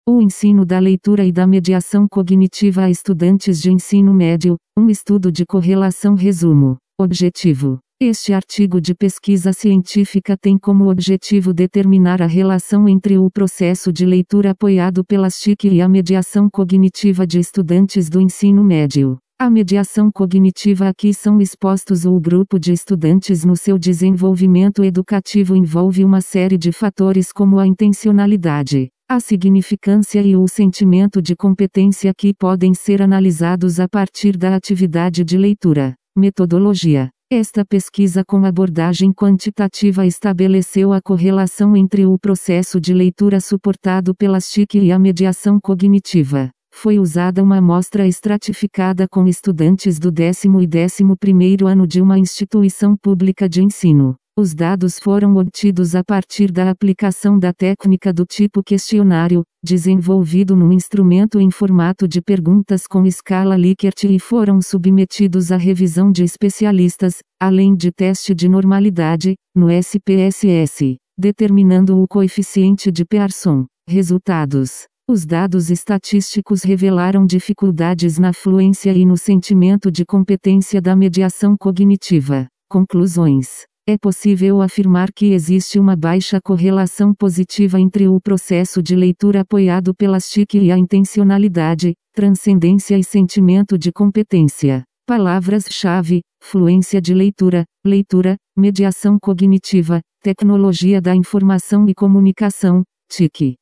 O ensino da leitura e da mediação cognitiva a estudantes de ensino médio, um estudo de correlação. Resumo. Objetivo. Este artigo de pesquisa científica tem como objetivo determinar a relação entre o processo de leitura apoiado pelas TIC e a mediação cognitiva de estudantes do ensino médio. A mediação cognitiva a que são expostos o grupo de estudantes no seu desenvolvimento educativo envolve uma série de fatores como a intencionalidade, a significância e o sentimento de competência que podem ser analisados a partir da atividade de leitura. Metodologia. Esta pesquisa com abordagem quantitativa estabeleceu a correlação entre o processo de leitura suportado pelas TIC e a mediação cognitiva. Foi usada uma amostra estratificada com estudantes do 10º e 11º ano de uma instituição pública de ensino. Os dados foram obtidos a partir da aplicação da técnica do tipo questionário, desenvolvido no instrumento em formato de perguntas com escala Likert e foram submetidos à revisão de especialistas, além de teste de normalidade, no SPSS, determinando o coeficiente de Pearson. Resultados. Os dados estatísticos revelaram dificuldades na fluência e no sentimento de competência da mediação cognitiva. Conclusões. É possível afirmar que existe uma baixa correlação positiva entre o processo de leitura apoiado pelas TIC e a intencionalidade, transcendência e sentimento de competência. Palavras-chave: fluência de leitura, mediação cognitiva, tecnologia da informação e comunicação, TIC.